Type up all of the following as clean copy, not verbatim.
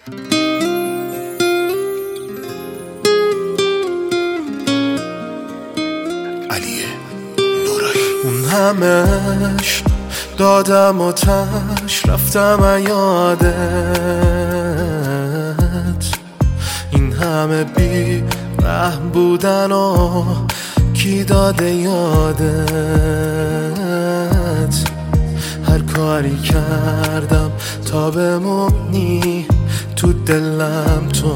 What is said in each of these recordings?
اون همش دادم و تش رفتم یادت، این همه بی رحم بودن و کی داده یادت. هر کاری کردم تا بمونی تو دلم، تو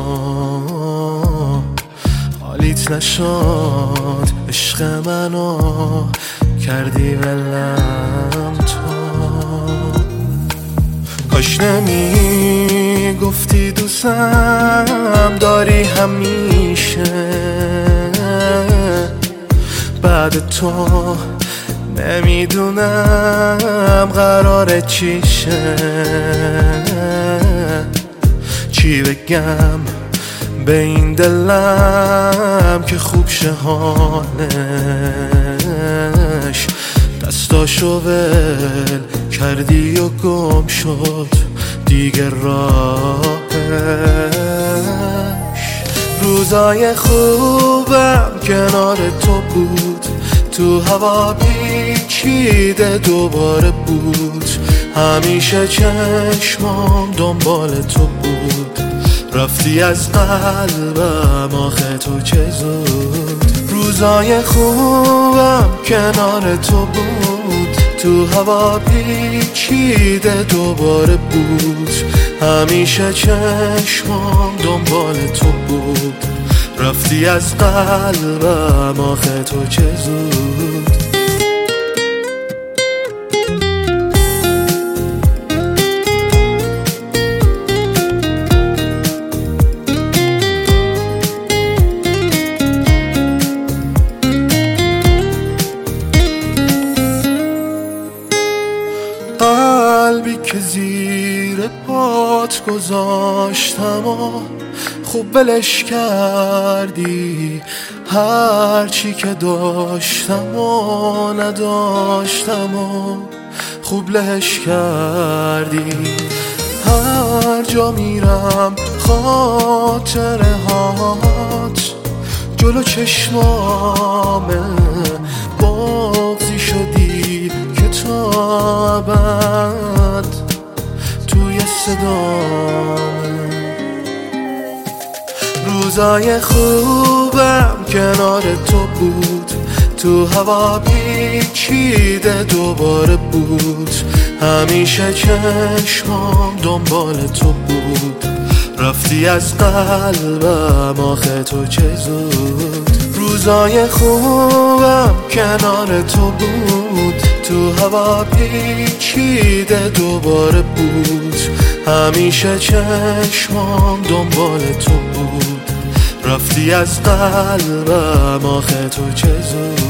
حالیت نشد عشق منو کردی ولم. تو کاش نمی گفتی دوستم داری همیشه، بعد تو نمیدونم قراره چیشه. چی بگم به این دلم که خوب شه حالش، دستاشو ول کردی و گم شد دیگه راهش. روزای خوبم کنار تو بود، تو هوا پیچیده دوباره بود، همیشه چشمام دنبال تو بود. رفتی از قلبم آخه تو چه زود. روزای خوبم کنار تو بود، تو هوا پیچیده دوباره بود، همیشه چشمام دنبال تو بود. رفتی از قلبم آخه تو چه زود. قلبی که زیر پات گذاشتم و خوب بلش کردی، هرچی که داشتم و نداشتم و خوب لهش کردی. هر جا میرم خاطره هات جلو چشمامه، بغضی شدی که تا ابد توی صدامه. روزای خوبم کنار تو بود، تو هوا پیچیده دوباره بود، همیشه چشمام دنبال تو بود. رفتی از قلبم آخه تو چه زود. روزای خوبم کنار تو بود، تو هوا پیچیده دوباره بود، همیشه چشمام دنبال تو بود. رفتی از قلبم آخه تو چه زود.